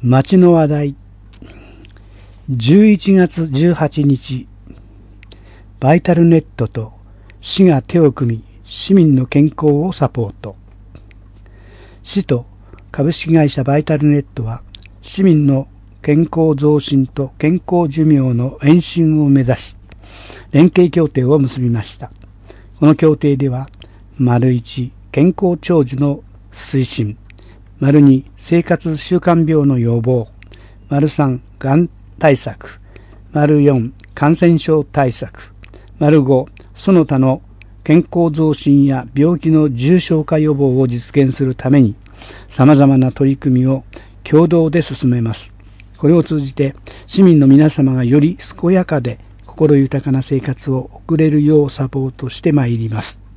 街の話題。11月18日、バイタルネットと市が手を組み、市民の健康をサポート。市と株式会社バイタルネットは、市民の健康増進と健康寿命の延伸を目指し、連携協定を結びました。この協定では、1、健康長寿の推進、2、生活習慣病の予防、3、がん対策、4、感染症対策、5、その他の健康増進や病気の重症化予防を実現するために、様々な取り組みを共同で進めます。これを通じて、市民の皆様がより健やかで心豊かな生活を送れるようサポートしてまいります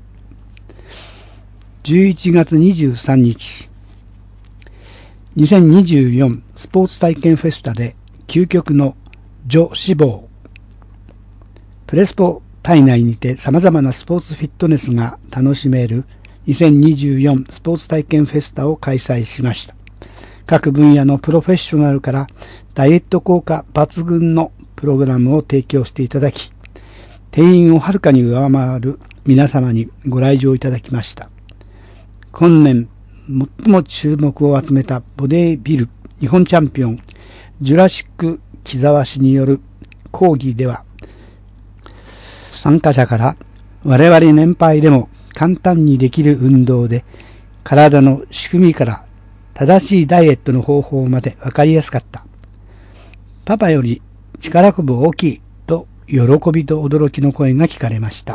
。11月23日、2024スポーツ体験フェスタで究極の女脂肪。プレスポ体内にて様々なスポーツフィットネスが楽しめる2024スポーツ体験フェスタを開催しました。各分野のプロフェッショナルからダイエット効果抜群のプログラムを提供していただき、定員をはるかに上回る皆様にご来場いただきました。今年最も注目を集めたボディビル日本チャンピオンジュラシック木澤氏による講義では、参加者から我々年配でも簡単にできる運動で体の仕組みから正しいダイエットの方法までわかりやすかった。パパより力こぶ大きいと喜びと驚きの声が聞かれました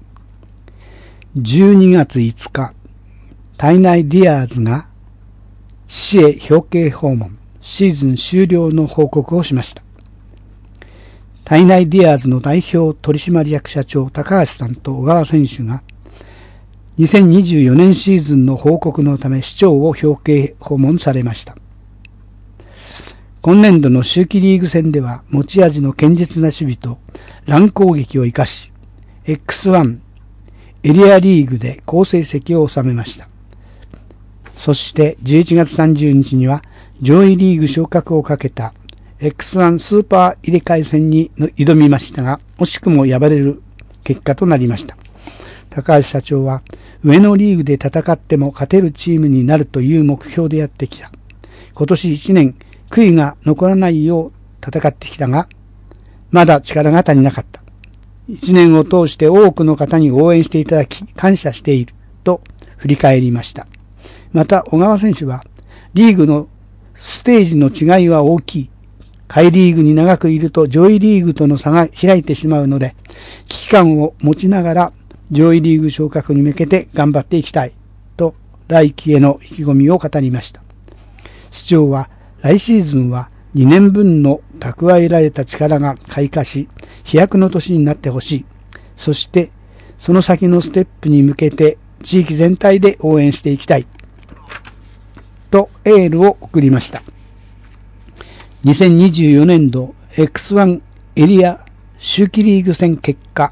。12月5日、体内ディアーズが市へ表敬訪問、シーズン終了の報告をしました。体内ディアーズの代表取締役社長高橋さんと小川選手が2024年シーズンの報告のため市長を表敬訪問されました。今年度の秋季リーグ戦では持ち味の堅実な守備とラン攻撃を生かし X1 エリアリーグで好成績を収めました。そして11月30日には上位リーグ昇格をかけた X1 スーパー入れ替え戦に挑みましたが、惜しくも敗れる結果となりました。高橋社長は、上のリーグで戦っても勝てるチームになるという目標でやってきた。今年1年、悔いが残らないよう戦ってきたが、まだ力が足りなかった。1年を通して多くの方に応援していただき、感謝していると振り返りました。また、小川選手は、リーグのステージの違いは大きい。下位リーグに長くいると上位リーグとの差が開いてしまうので、危機感を持ちながら上位リーグ昇格に向けて頑張っていきたいと来季への意気込みを語りました。市長は来シーズンは2年分の蓄えられた力が開花し、飛躍の年になってほしい。そしてその先のステップに向けて地域全体で応援していきたいとエールを送りました。2024年度 X1 エリア秋季リーグ戦結果、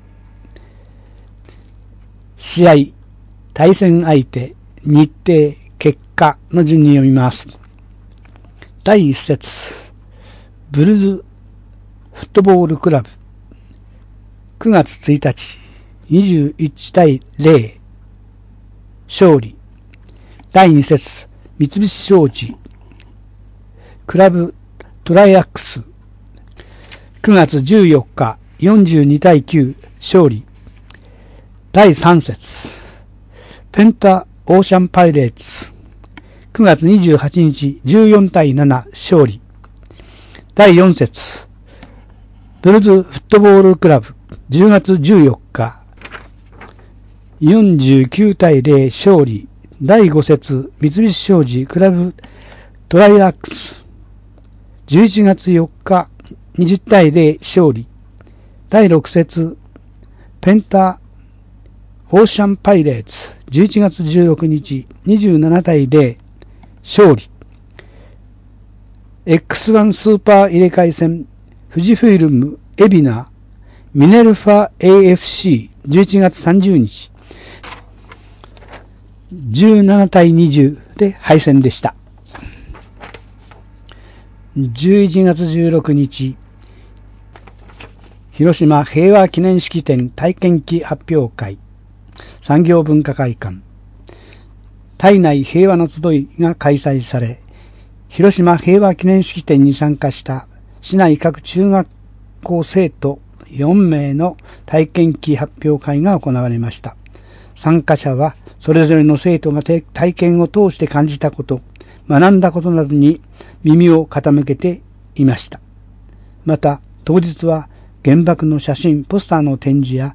試合、対戦相手、日程、結果の順に読みます。第1節、ブルズフットボールクラブ、9月1日、21対0、勝利。第2節、三菱商事、クラブトライアックス、9月14日、42対9、勝利。第3節、ペンタオーシャンパイレーツ、9月28日、14対7、勝利。第4節、ブルズフットボールクラブ、10月14日、49対0、勝利。第5節、三菱商事クラブトライアックス、11月4日、20対0、勝利。第6節、ペンタオーシャンパイレーツ、11月16日、27対0、勝利。X1 スーパー入れ替え戦、富士フイルム、エビナ、ミネルファ AFC、11月30日、17対20で敗戦でした。 11月16日、広島平和記念式典体験記発表会、産業文化会館、体内平和の集いが開催され、広島平和記念式典に参加した市内各中学校生徒4名の体験記発表会が行われました。参加者はそれぞれの生徒が体験を通して感じたこと、学んだことなどに耳を傾けていました。また当日は原爆の写真、ポスターの展示や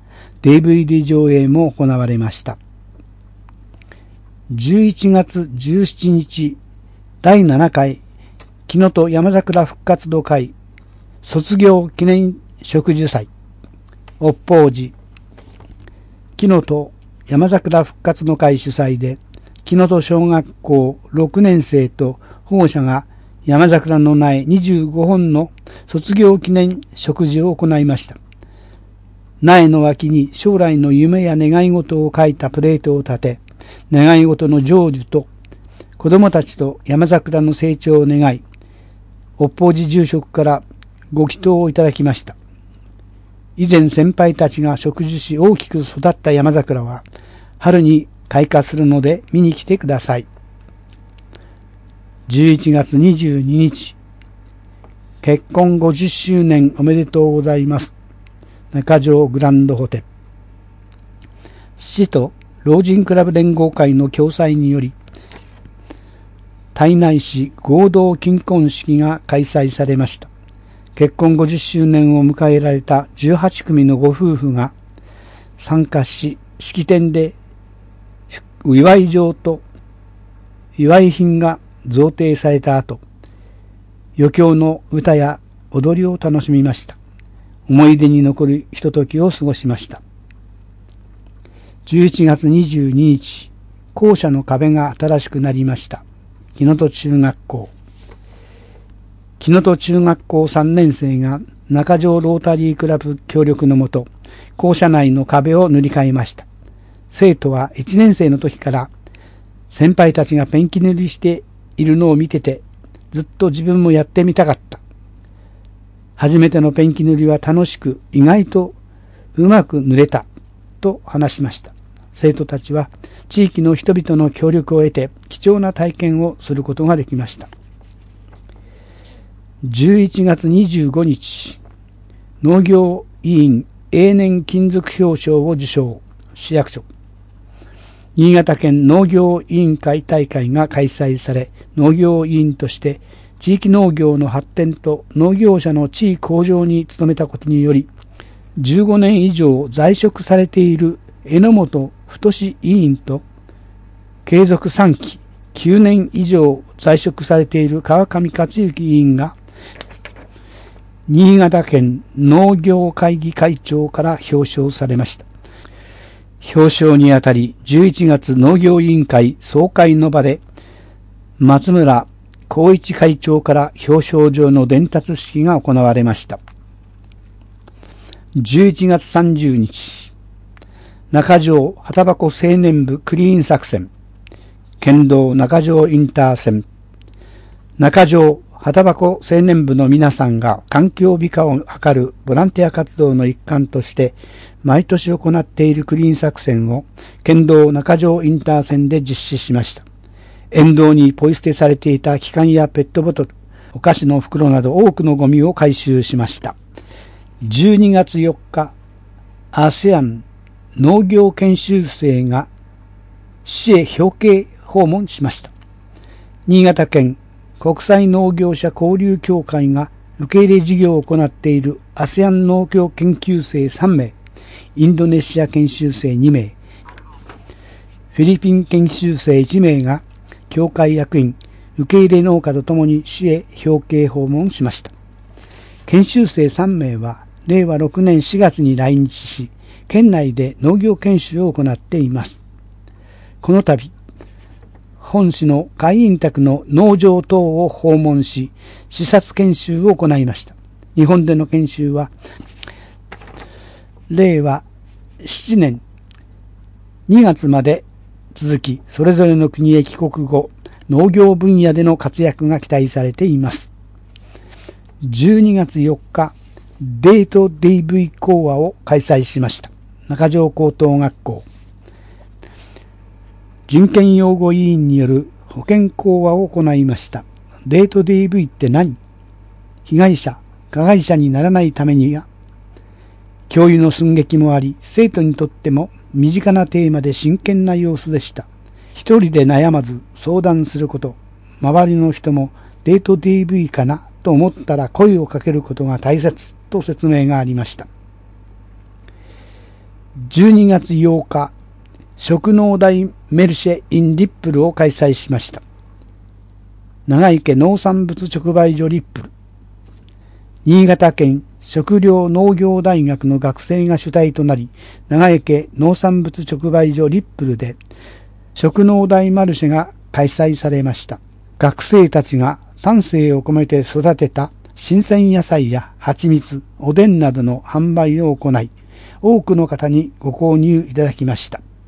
DVD 上映も行われました。11月17日、第7回木の戸山桜復活度会卒業記念植樹祭、北方寺木の戸山桜復活の会主催で、木の戸小学校6年生と保護者が山桜の苗25本の卒業記念植樹を行いました。苗の脇に将来の夢や願い事を書いたプレートを立て、願い事の成就と子供たちと山桜の成長を願い、北方寺住職からご祈祷をいただきました。以前先輩たちが植樹し大きく育った山桜は春に開花するので見に来てください。11月22日、結婚50周年おめでとうございます。中条グランドホテル。市と老人クラブ連合会の共催により、胎内市合同金婚式が開催されました。結婚50周年を迎えられた18組のご夫婦が参加し、式典で祝い状と祝い品が贈呈された後、余興の歌や踊りを楽しみました。思い出に残るひとときを過ごしました。11月22日、校舎の壁が新しくなりました。木の戸中学校。木の戸中学校3年生が中条ロータリークラブ協力のもと、校舎内の壁を塗り替えました。生徒は1年生の時から先輩たちがペンキ塗りしているのを見てて、ずっと自分もやってみたかった。初めてのペンキ塗りは楽しく、意外とうまく塗れたと話しました。生徒たちは地域の人々の協力を得て貴重な体験をすることができました。11月25日、農業委員永年金属表彰を受賞、市役所。新潟県農業委員会大会が開催され、農業委員として地域農業の発展と農業者の地位向上に努めたことにより、15年以上在職されている榎本太委員と、継続3期9年以上在職されている川上克行委員が、新潟県農業会議会長から表彰されました。表彰にあたり、11月農業委員会総会の場で、松村光一会長から表彰状の伝達式が行われました。11月30日、中条旗箱青年部クリーン作戦、県道中条インター線、中条旗箱青年部の皆さんが環境美化を図るボランティア活動の一環として毎年行っているクリーン作戦を県道中条インター線で実施しました。沿道にポイ捨てされていた機関やペットボトル、お菓子の袋など多くのゴミを回収しました。12月4日、ASEAN 農業研修生が市へ表敬訪問しました。新潟県国際農業者交流協会が受け入れ事業を行っている ASEAN 農業研究生3名、インドネシア研修生2名、フィリピン研修生1名が協会役員、受け入れ農家とともに市へ表敬訪問しました。研修生3名は令和6年4月に来日し、県内で農業研修を行っています。この度、本市の会員宅の農場等を訪問し、視察研修を行いました。日本での研修は、令和7年2月まで続き、それぞれの国へ帰国後、農業分野での活躍が期待されています。 12月4日、デート DV 講話を開催しました。中条高等学校。人権擁護委員による保険講話を行いました。デート DV って何？被害者、加害者にならないためには、教諭の寸劇もあり、生徒にとっても身近なテーマで真剣な様子でした。一人で悩まず相談すること、周りの人もデート DV かなと思ったら声をかけることが大切と説明がありました。12月8日、食農大メルシェ・イン・リップルを開催しました。長池農産物直売所リップル。新潟県食糧農業大学の学生が主体となり、長池農産物直売所リップルで食農大マルシェが開催されました。学生たちが丹精を込めて育てた新鮮野菜や蜂蜜、おでんなどの販売を行い、多くの方にご購入いただきました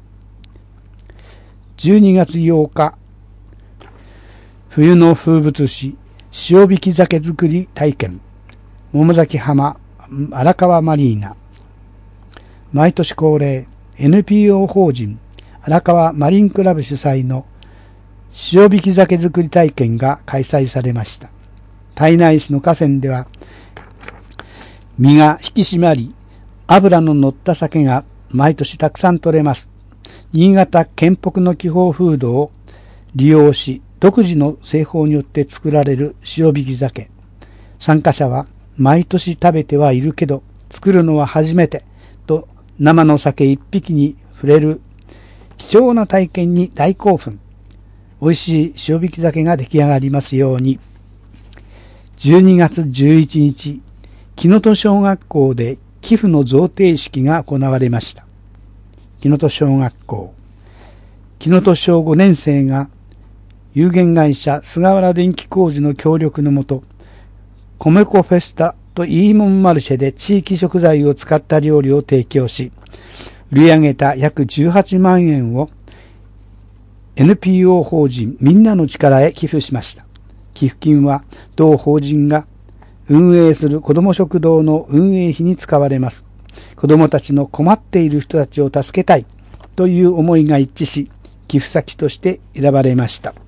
。12月8日、冬の風物詩、塩引き鮭作り体験、桃崎浜荒川マリーナ。毎年恒例、NPO 法人荒川マリンクラブ主催の塩引き鮭作り体験が開催されました。胎内市の河川では、身が引き締まり、脂の乗った鮭が毎年たくさん取れます。新潟県北の気泡風土を利用し、独自の製法によって作られる塩引き鮭。参加者は毎年食べてはいるけど、作るのは初めてと生の鮭一匹に触れる貴重な体験に大興奮。美味しい塩引き鮭が出来上がりますように。12月11日、木の戸小学校で寄付の贈呈式が行われました。木の戸小学校。木の戸小5年生が有限会社菅原電気工事の協力のもと、米粉フェスタとイーモンマルシェで地域食材を使った料理を提供し、売り上げた約18万円を NPO 法人みんなの力へ寄付しました。寄付金は同法人が運営する子ども食堂の運営費に使われます。子どもたちの困っている人たちを助けたいという思いが一致し、寄付先として選ばれました。